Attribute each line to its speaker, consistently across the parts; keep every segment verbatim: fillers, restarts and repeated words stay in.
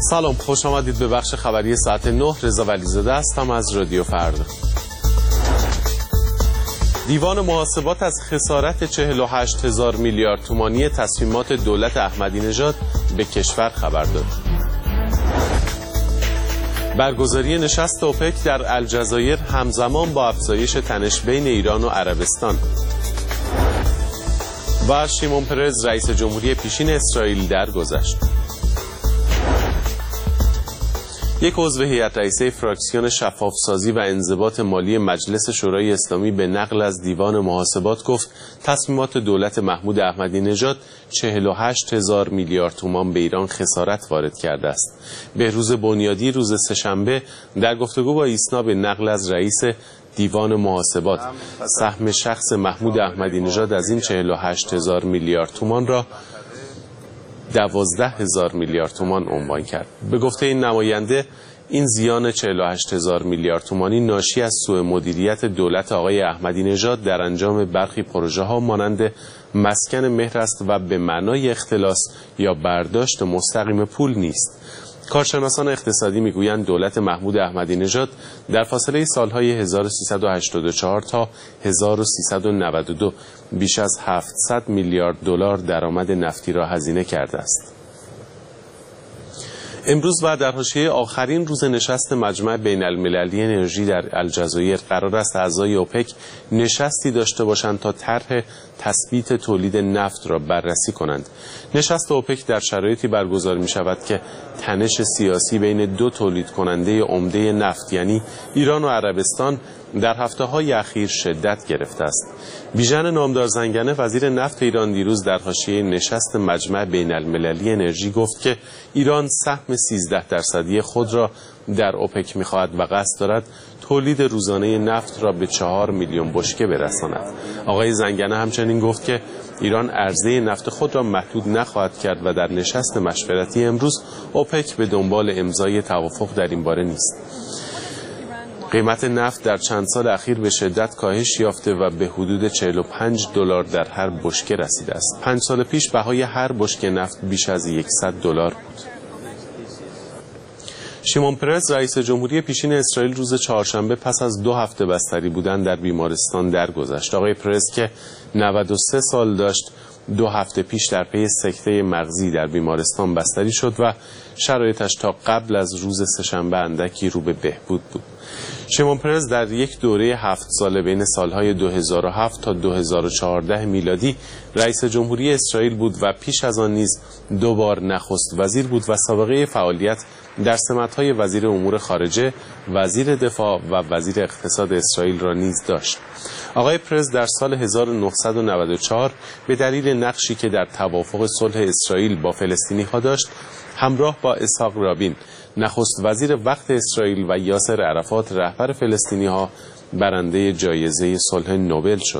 Speaker 1: سلام، خوش آمدید به بخش خبری ساعت نه. رضا ولیزاده هستم از رادیو فردا. دیوان محاسبات از خسارت چهل و هشت هزار میلیارد تومانی تصمیمات دولت احمدی نژاد به کشور خبر داد. برگزاری نشست اوپک در الجزایر همزمان با افزایش تنش بین ایران و عربستان. و شیمون پرز رئیس جمهوری پیشین اسرائیل درگذشت. یک عضو هیئت رئیسه فراکسیون شفافسازی و انضباط مالی مجلس شورای اسلامی به نقل از دیوان محاسبات گفت تصمیمات دولت محمود احمدی نژاد چهل و هشت هزار میلیارد تومان به ایران خسارت وارد کرده است. بهروز بنیادی روز سه‌شنبه در گفتگو با ایسنا به نقل از رئیس دیوان محاسبات سهم شخص محمود احمدی نژاد از این چهل و هشت هزار میلیارد تومان را دوازده هزار میلیارد تومان عنوان کرد. به گفته این نماینده این زیان چهل و هشت هزار میلیارد تومانی ناشی از سوء مدیریت دولت آقای احمدی نژاد در انجام برخی پروژه ها مانند مسکن مهر است و به معنای اختلاس یا برداشت مستقیم پول نیست. کارشناسان اقتصادی میگویند دولت محمود احمدی نژاد در فاصله سالهای هزار و سیصد و هشتاد و چهار تا هزار و سیصد و نود و دو بیش از هفتصد میلیارد دلار درآمد نفتی را هزینه کرده است. امروز و در حاشیه آخرین روز نشست مجمع بین المللی انرژی در الجزایر قرار است اعضای اوپک نشستی داشته باشند تا طرح تثبیت تولید نفت را بررسی کنند. نشست اوپک در شرایطی برگزار می شود که تنش سیاسی بین دو تولید کننده عمده نفت یعنی ایران و عربستان در هفته‌های اخیر شدت گرفته است. بیژن نامدار زنگنه وزیر نفت ایران دیروز در حاشیه نشست مجمع بین المللی انرژی گفت که ایران سهم سیزده درصدی خود را در اوپک می‌خواهد و قصد دارد تولید روزانه نفت را به چهار میلیون بشکه برساند. آقای زنگنه همچنین گفت که ایران عرضه نفت خود را محدود نخواهد کرد و در نشست مشورتی امروز اوپک به دنبال امضای توافق در این باره نیست. قیمت نفت در چند سال اخیر به شدت کاهش یافته و به حدود چهل و پنج دلار در هر بشکه رسیده است. پنج سال پیش بهای هر بشکه نفت بیش از صد دلار بود. شیمون پرز رئیس جمهوری پیشین اسرائیل روز چهارشنبه پس از دو هفته بستری بودن در بیمارستان درگذشت. آقای پرز که نود و سه سال داشت دو هفته پیش در پی سکته مغزی در بیمارستان بستری شد و شرایطش تا قبل از روز سه‌شنبه اندکی رو به بهبود بود. شیمون پرز در یک دوره هفت ساله بین سالهای دو هزار و هفت تا دو هزار و چهارده میلادی رئیس جمهوری اسرائیل بود و پیش از آن نیز دو بار نخست وزیر بود و سابقه فعالیت در سمت‌های وزیر امور خارجه، وزیر دفاع و وزیر اقتصاد اسرائیل را نیز داشت. آقای پرز در سال هزار و نهصد و نود و چهار به دلیل نقشی که در توافق صلح اسرائیل با فلسطینی‌ها داشت، همراه با اسحاق رابین نخست وزیر وقت اسرائیل و یاسر عرفات رهبر فلسطینی‌ها برنده جایزه صلح نوبل شد.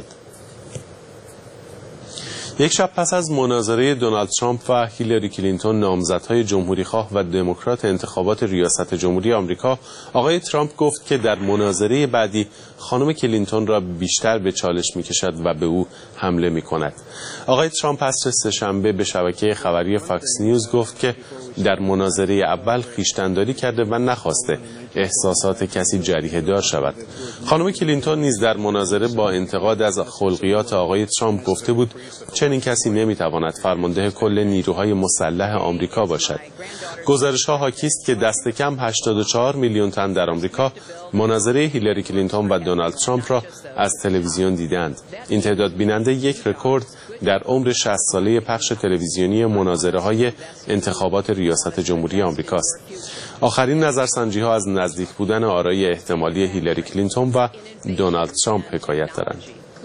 Speaker 1: یک شب پس از مناظره دونالد ترامپ و هیلاری کلینتون نامزدهای جمهوریخواه و دموکرات انتخابات ریاست جمهوری آمریکا، آقای ترامپ گفت که در مناظره بعدی خانم کلینتون را بیشتر به چالش می‌کشد و به او حمله می‌کند. آقای ترامپ عصر سه‌شنبه به شبکه خبری فاکس نیوز گفت که در مناظره اول خویشتن‌داری کرده و نخواسته احساسات کسی جریحه دار شود. خانم کلینتون نیز در مناظره با انتقاد از خلقیات آقای ترامپ گفته بود چنین کسی نمیتواند فرمانده کل نیروهای مسلح آمریکا باشد. گزارش‌ها حاکی است که دست کم هشتاد و چهار میلیون تن در آمریکا مناظره هیلاری کلینتون و دونالد ترامپ را از تلویزیون دیدند. این تعداد بیننده یک رکورد در عمر شصت ساله پخش تلویزیونی مناظره‌های انتخابات ریاست جمهوری آمریکا است. آخرین نظرسنجی‌ها از نزدیک بودن آرای احتمالی هیلاری کلینتون و دونالد ترامپ حکایت دارند.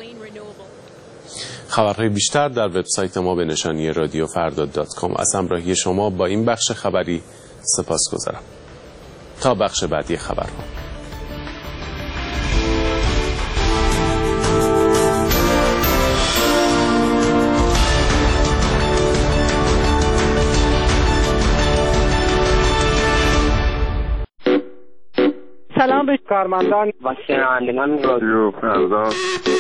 Speaker 1: خبرهای بیشتر در وبسایت ما به نشانی رادیو فردا دات کام. از همراهی شما با این بخش خبری سپاسگزارم. تا بخش بعدی خبرها.
Speaker 2: سلام به کارمندان
Speaker 3: و شنوندگان رادیو فردا.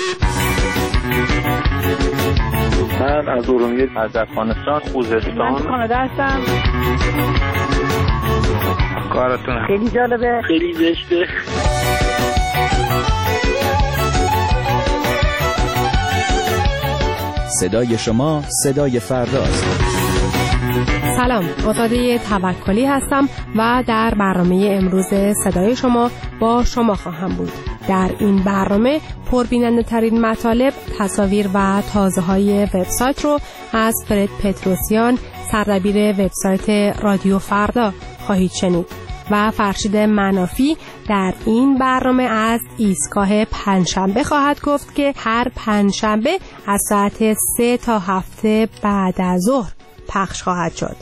Speaker 3: من از ارومیه، از افغانستان، خوزستان،
Speaker 2: من کانادا هستم.
Speaker 3: کارتون
Speaker 2: خیلی جالبه،
Speaker 3: خیلی زشته.
Speaker 4: صدای شما صدای فرداست.
Speaker 5: سلام، آزاده توکلی هستم و در برنامه امروز صدای شما با شما خواهم بود. در این برنامه پربیننده ترین مطالب، تصاویر و تازه های وبسایت رو از فرد پتروسیان، سردبیر وبسایت رادیو فردا خواهید شنید و فرشید منافی در این برنامه از ایستگاه پنجشنبه خواهد گفت که هر پنجشنبه از ساعت سه تا هفته بعد از ظهر پخش خواهد شد.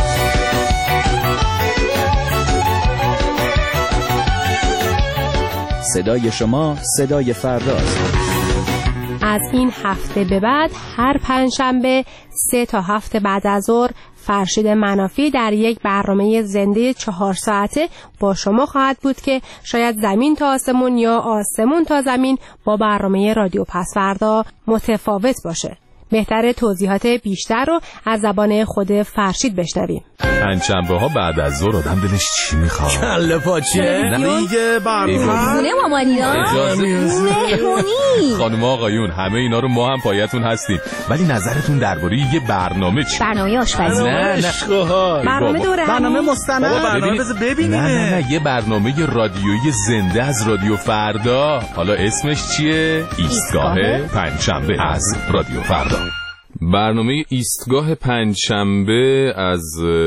Speaker 4: صدای شما صدای فرداست.
Speaker 5: از این هفته به بعد هر پنجشنبه سه تا هفته بعد از ظهر فرشید منافی در یک برنامه زنده چهار ساعته با شما خواهد بود که شاید زمین تا آسمون یا آسمون تا زمین با برنامه رادیو پسوردا متفاوت باشه. بهتره توضیحات بیشتر رو از زبان خود فرشید بشنویم.
Speaker 6: پنجشنبه ها بعد از ظهر آدم دلش چی میخواد؟
Speaker 7: کله پاچه دیگه برنامه
Speaker 8: خونه مامانینا مهمونی.
Speaker 6: خانم آقایون همه اینا رو ما هم پایتون هستیم، ولی نظرتون درباره یه برنامه چی؟
Speaker 8: برنامه آشپزی.
Speaker 6: نه نه
Speaker 5: برنامه دوره
Speaker 7: برنامه مستند. برنامه بذار ببینیم.
Speaker 6: نه نه نه یه برنامه رادیویی زنده از رادیو فردا. حالا اسمش چیه؟ ایستگاه پنجشنبه از رادیو فردا. برنامه ایستگاه پنجشنبه از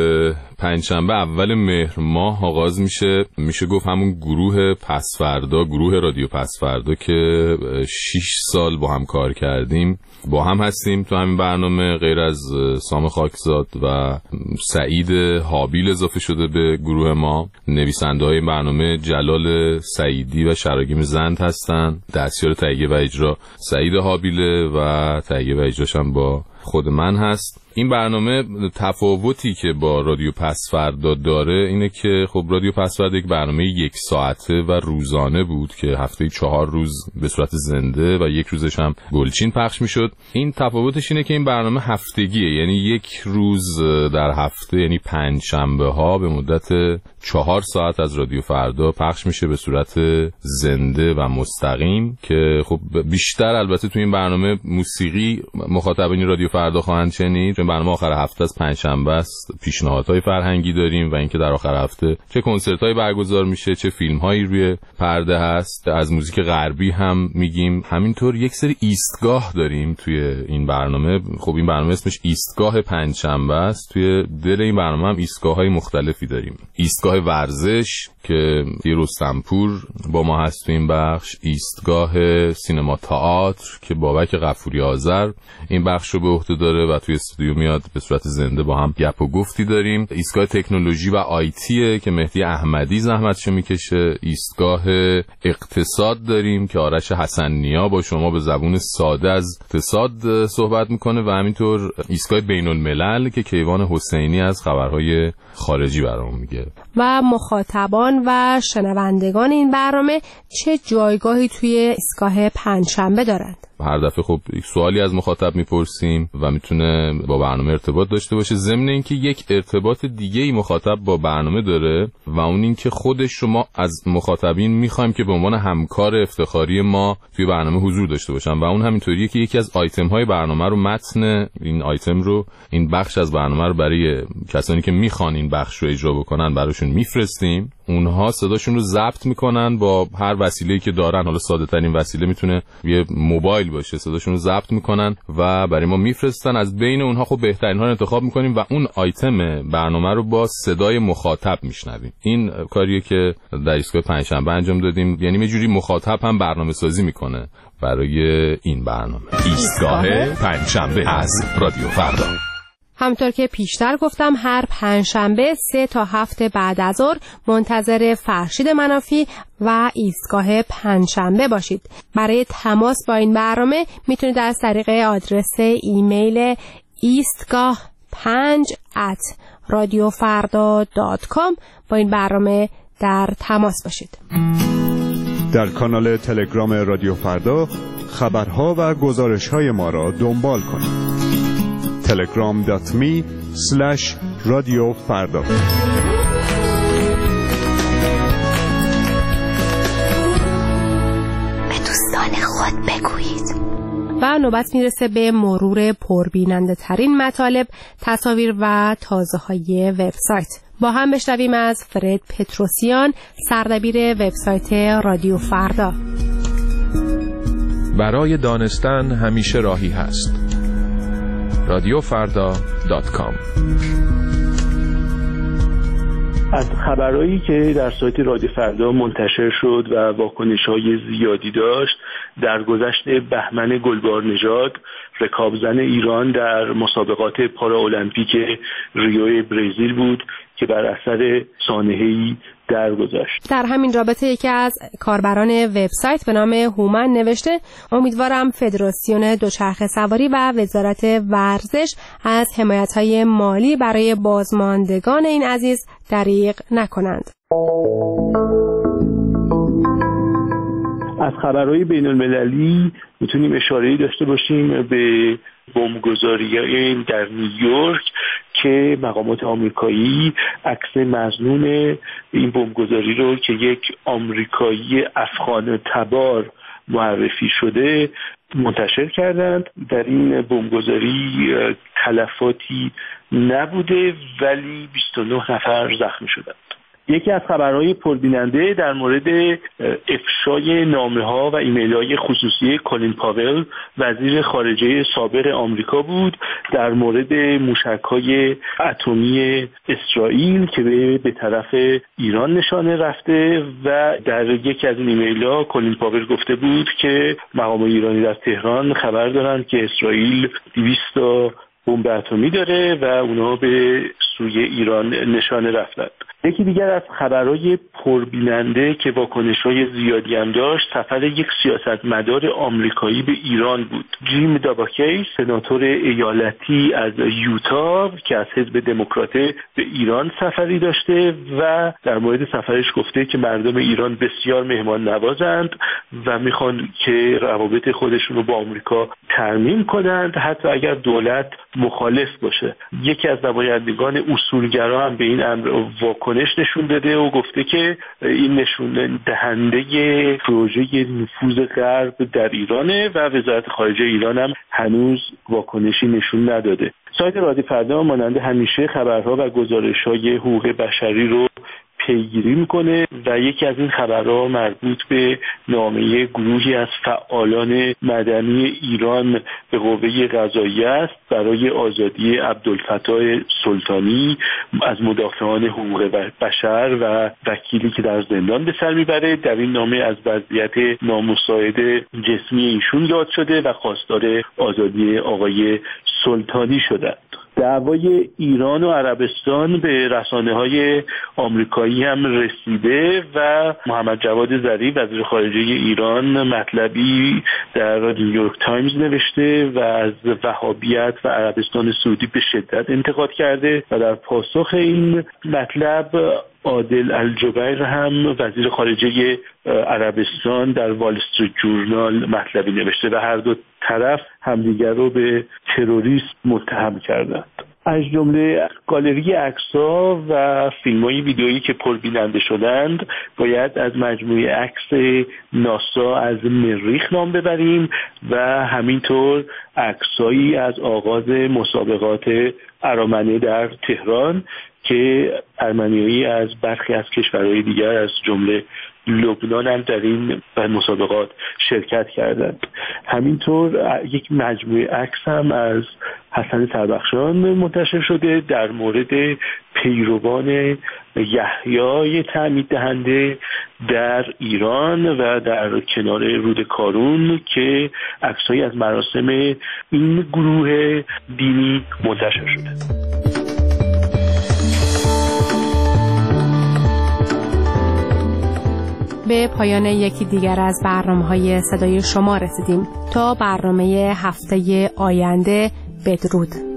Speaker 6: پنجشنبه اول مهر ماه آغاز میشه. میشه گفت همون گروه پسوردا، گروه رادیو پسوردا که شش سال با هم کار کردیم با هم هستیم تو همین برنامه. غیر از سام خاکزاد و سعید حابیل اضافه شده به گروه ما. نویسنده های برنامه جلال سعیدی و شراگیم زند هستن. دستیار تهیه و اجرا سعید حابیله و تهیه و اجراش هم با خود من هست. این برنامه تفاوتی که با رادیو پسوردا داره اینه که خب رادیو پسوردا یک برنامه یک ساعته و روزانه بود که هفته چهار روز به صورت زنده و یک روزش هم گلچین پخش میشد. این تفاوتش اینه که این برنامه هفتگیه، یعنی یک روز در هفته، یعنی پنج شنبه ها به مدت چهار ساعت از رادیو فردا پخش میشه به صورت زنده و مستقیم که خب بیشتر البته تو این برنامه موسیقی مخاطبین رادیو فردا خواهند شنید. برنامه آخر هفته از پنجشنبه است. پیشنهادهای فرهنگی داریم و اینکه در آخر هفته چه کنسرت‌هایی برگزار میشه، چه فیلم‌هایی روی پرده هست. از موزیک غربی هم میگیم. همینطور یک سری ایستگاه داریم توی این برنامه. خب این برنامه اسمش ایستگاه پنجشنبه است. توی دل این برنامه هم ایستگاه‌های مختلفی داریم. ایستگاه ورزش که رستمپور با ما هست تو این بخش، ایستگاه سینما تئاتر که بابک غفوری آذر این بخش رو به عهده داره و توی استودیو میاد به صورت زنده با هم گپ و گفتی داریم. ایستگاه تکنولوژی و آیتیه که مهدی احمدی زحمتشو میکشه. ایستگاه اقتصاد داریم که آرش حسن‌نیا با شما به زبون ساده از اقتصاد صحبت میکنه و همینطور ایستگاه بین الملل که کیوان حسینی از خبرهای خارجی برامون میگه.
Speaker 5: و مخاطبان و شنوندگان این برنامه چه جایگاهی توی ایستگاه پنجشنبه دارند؟
Speaker 6: هر دفعه خب یک سوالی از مخاطب میپرسیم و میتونه با برنامه ارتباط داشته باشه، ضمن اینکه یک ارتباط دیگه ای مخاطب با برنامه داره و اون این که خودش رو ما از مخاطبین میخوایم که به عنوان همکار افتخاری ما توی برنامه حضور داشته باشن و اون همینطوریه که یکی از آیتم های برنامه رو، متن این آیتم رو، این بخش از برنامه رو برای کسانی که میخوان این بخش رو اجرا بکنن براشون میفرستیم. اونها صداشون رو ضبط میکنن با هر وسیله‌ای که دارن. حالا ساده ترین وسیله میتونه یه موبایل باشه. صداشون رو ضبط میکنن و برای ما میفرستن. از بین اونها خب بهترین ها رو انتخاب میکنیم و اون آیتم برنامه رو با صدای مخاطب میشنویم. این کاریه که در ایستگاه پنجشنبه انجام دادیم، یعنی یه جوری مخاطب هم برنامه سازی میکنه برای این برنامه. ایستگاه پنجشنبه از رادیو فردا.
Speaker 5: همطور که پیشتر گفتم هر پنجشنبه سه تا هفته بعد از ظهر منتظر فرشید منافی و ایستگاه پنجشنبه باشید. برای تماس با این برنامه میتونید از طریق آدرس ایمیل ایستگاه پنج ات رادیو فردا دات کام با این برنامه در تماس باشید.
Speaker 9: در کانال تلگرام رادیو فردا خبرها و گزارش‌های ما را دنبال کنید. تلگرام دات می اسلش رادیو فردا.
Speaker 5: و نوبت میرسه به مرور پربیننده ترین مطالب، تصاویر و تازه های وبسایت. با هم بشنویم از فرد پتروسیان، سردبیر وبسایت رادیو فردا.
Speaker 10: برای دانستن همیشه راهی هست. رادیو فردا دات کام.
Speaker 11: از خبرهایی که در سایت رادیو فردا منتشر شد و واکنش‌های زیادی داشت، در گذشت بهمن گلبارنژاد، رکابزن ایران در مسابقات پارالمپیک ریو برزیل بود که بر اثر سانحه‌ای درگذشت.
Speaker 5: در همین رابطه یکی از کاربران وبسایت به نام هومن نوشته: امیدوارم فدراسیون دوچرخه سواری و وزارت ورزش از حمایت‌های مالی برای بازماندگان این عزیز دریغ نکنند.
Speaker 11: از خبرهای بین المللی میتونیم اشاره‌ای داشته باشیم به بمبگذاری در نیویورک که مقامات آمریکایی عکس مظنون این بمبگذاری رو که یک آمریکایی افغان تبار معرفی شده منتشر کردند. در این بمبگذاری تلفاتی نبوده ولی بیست و نه نفر زخمی شدند. یکی از خبرهای پربیننده در مورد افشای نامه‌ها و ایمیل‌های خصوصی کلین پاول، وزیر خارجه سابق آمریکا بود، در مورد موشک‌های اتمی اسرائیل که به طرف ایران نشانه رفته و در یکی از این ایمیل‌ها کلین پاول گفته بود که مقام ایرانی در تهران خبر دارند که اسرائیل دویست تا بمب اتمی داره و اونا به سوی ایران نشانه رفتند. یکی دیگر از خبرهای پربیننده که واکنش‌های زیادی هم داشت، سفر یک سیاستمدار آمریکایی به ایران بود. جیم داباکی، سناتور ایالتی از یوتا که از حزب دموکرات به ایران سفری داشته و در مورد سفرش گفته که مردم ایران بسیار مهمان نوازند و میخوان که روابط خودشون رو با آمریکا ترمیم کنند حتی اگر دولت مخالف باشه. یکی از نمایندگان اصولگرا هم به این امر واکنش نشون داده و گفته که این نشون دهنده پروژه نفوذ غرب در ایرانه و وزارت خارجه ایران هم هنوز واکنشی نشون نداده. سایت رادیو فردا مانند همیشه خبرها و گزارش‌های حقوق بشری رو پیگیری میکنه و یکی از این خبرها مربوط به نامه گروهی از فعالان مدنی ایران به قوه قضاییه است برای آزادی عبدالفتاح سلطانی از مدافعان حقوق بشر و وکیلی که در زندان به سر میبره. در این نامه از وضعیت نامساعد جسمی ایشون یاد شده و خواستار آزادی آقای سلطانی شده. دعوای ایران و عربستان به رسانه‌های آمریکایی هم رسیده و محمد جواد ظریف وزیر خارجه ایران مطلبی در نیویورک تایمز نوشته و از وهابیت و عربستان سعودی به شدت انتقاد کرده و در پاسخ این مطلب عادل الجبیر هم وزیر خارجه عربستان در وال استریت جورنال مطلبی نوشته و هر دو طرف همدیگر رو به تروریسم متهم کردند. از جمله گالری عکس‌ها و فیلم‌های ویدئویی که پربیننده شدند باید از مجموعه عکس ناسا از مریخ نام ببریم و همینطور عکسایی از آغاز مسابقات ارامنه در تهران که ارمنیایی از برخی از کشورهای دیگر از جمله لبنان هم در این مسابقات شرکت کردند. همینطور یک مجموعه عکس هم از حسن سربخشان منتشر شده در مورد پیروان یحیی تعمید دهنده در ایران و در کنار رود کارون که عکسایی از مراسم این گروه دینی منتشر شده.
Speaker 5: به پایان یکی دیگر از برنامه‌های صدای شما رسیدیم. تا برنامه هفته آینده، بدرود.